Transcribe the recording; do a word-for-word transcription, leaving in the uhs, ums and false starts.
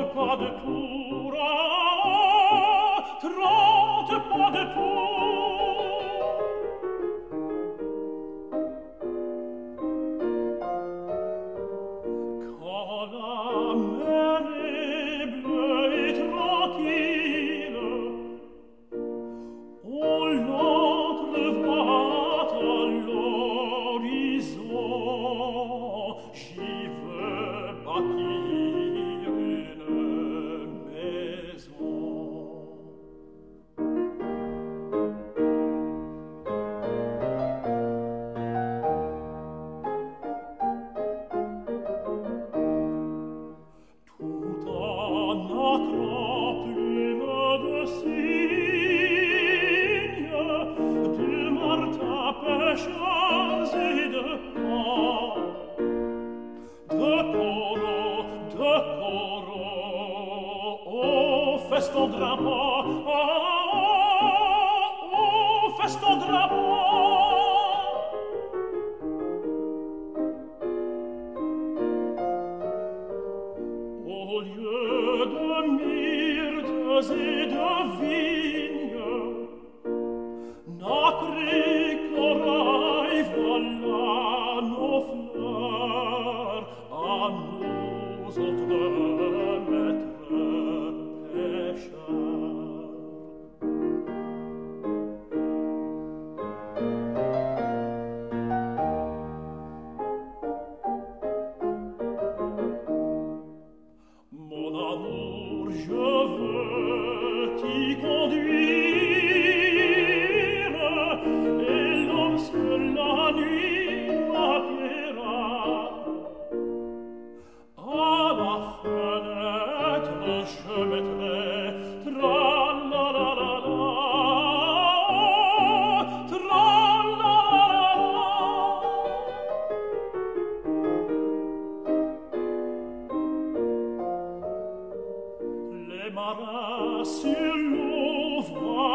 pas de tour, ah, trente pas de tour. Quand la mer est bleue et tranquille, on l'entrevoit à l'horizon. J'y veux bâtir une maison. Tout en notre plume de cygne, de martin pêcheurs et de paons, de coraux, de coraux, au feston drapant, au feston drapant. Au lieu de myrtes et de vignes, nacré corail, voilà nos fleurs à nous autres maîtres pêcheurs. Mon amour, je veux t'y conduire, et lorsque la nuit m'appellera, à la fenêtre je mettrai tra-la-la-la-la, tra-la-la-la-la. Les marins sur l'eau voient